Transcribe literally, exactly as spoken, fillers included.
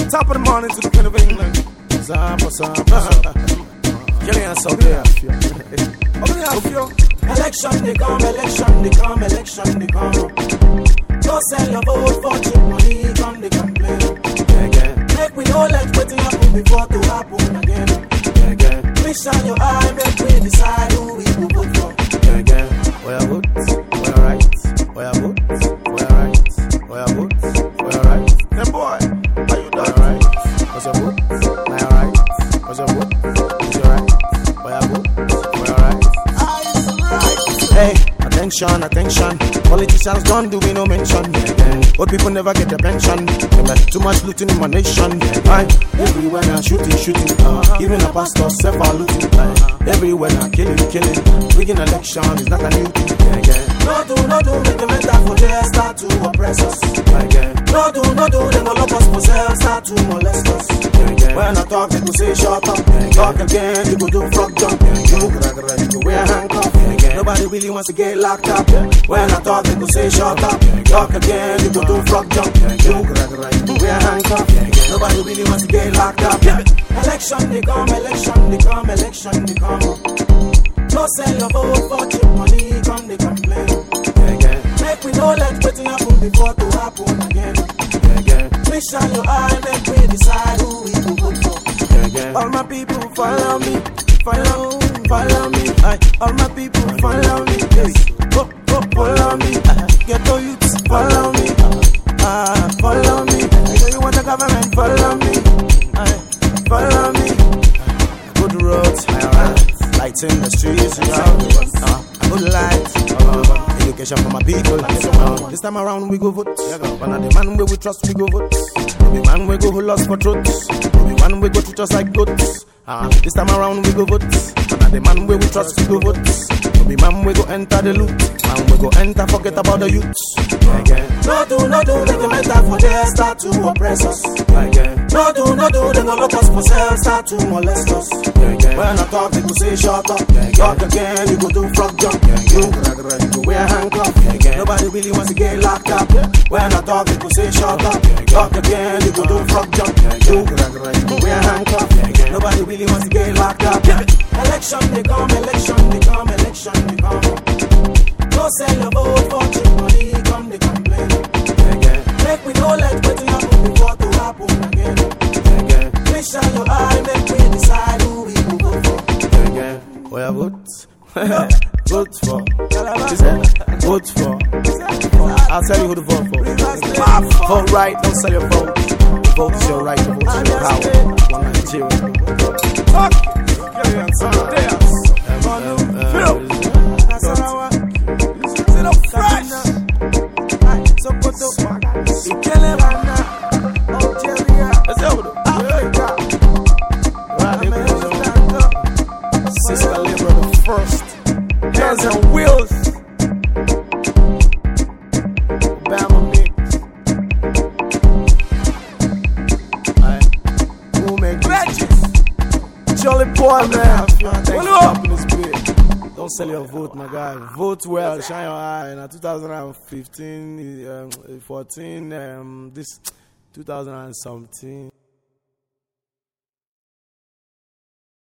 top of the morning to the Queen of England. Zampa, Zampa, Zampa. Killian Sophia. Election they come, election they come, election they come. Don't sell your vote for cheap money, come they complain. Yeah, yeah. Make we don't let waiting happen before to happen again. Yeah, yeah. Please shine your eye, make we decide who we will vote for. Yeah, yeah. Where I vote, where I write, where I vote, where I write, where I vote, where I write. Then boy, are you done? Right? What's your vote? Where I write. What's your vote? What's your right? Where I vote, where I write. Hey, attention, attention. Politicians don't do we no mention. Yeah, yeah. Old people never get their pension. They make too much looting in my nation. Yeah, aye. Everywhere now shooting, shooting. Uh, even a pastor self are looting. Aye. Everywhere now killing, killing. Rigging election is not a new thing. Yeah, yeah. No do, no do, make the mental for there start to oppress us. Yeah, yeah. No do, no do, they go lock us for sale, start to molest us. Yeah, yeah. When I talk, they go say shut up. Yeah, yeah. Talk again, you go do frog jump. Yeah, yeah. You go wear handcuff. Yeah, yeah. Nobody really wants to get locked up. Yeah. When I talk, they go say shut up. Yeah, yeah. Talk again, you go do frog jump. Yeah, yeah. You go wear handcuff. Yeah, yeah. Nobody really wants to get locked up. Yeah. Election they come, election they come, election they come. No sell your vote for cheap money, come they complain. Yeah, yeah. Make we don't let waiting happen before to happen again. Yeah, yeah. Please shine your eye, make we decide who we will vote for. Yeah, yeah. All my people follow me, follow, follow me. Aye. All my people follow me, yes. Go, go, follow me. Aye. Get the youths, follow me. Ah, follow me. So you want the government, follow me. Aye. Follow me. Good roads, lights in the streets, uh, good lights, uh, education for my people. Uh, this time around we go vote. One of the man we we trust we go vote. We man we go who lost for truth. We man we go treat us like goods. Uh, this time around we go vote. One of the man we we trust we go vote. We man we go enter the loot. Man we go enter forget about the youths. Yeah, yeah. No do, no do, make the mental for there start to oppress us. Yeah, yeah. No do, no do, they go lock us for sale, start to molest us. Yeah, yeah. When I talk, they go say shut up. Yeah, yeah. Talk again, you go do frog jump. Yeah, yeah. You, you go wear handcuff. Yeah, yeah. Nobody really wants to get locked up. Yeah. When I talk, they go say shut up. Yeah, yeah. Talk again, you go do frog jump. Yeah, yeah. You, you go wear handcuff. Yeah, yeah. Nobody really wants to get locked up. Yeah. Election they come, election they come, election they come. No sell your vote for cheap money, come they complain. Yeah, yeah. Make we don't let waiting happen before to happen again. Yeah, yeah. Please shine your eye, make we decide who we will vote for. Yeah, yeah. Where I vote? Vote for. Vote for. I'll tell you who to vote for. Vote right, don't sell your vote. Vote your right, vote your power. One Nigeria. Fuck! Sister Libra the first. Hands and wheels. Obama mix. Alright. Who make this? Jolly boy, man. Thanks for stopping this bit. Don't sell your vote, my guy. Vote well, shine your eye. Now, twenty fifteen, um, fourteen, um, this two thousand something.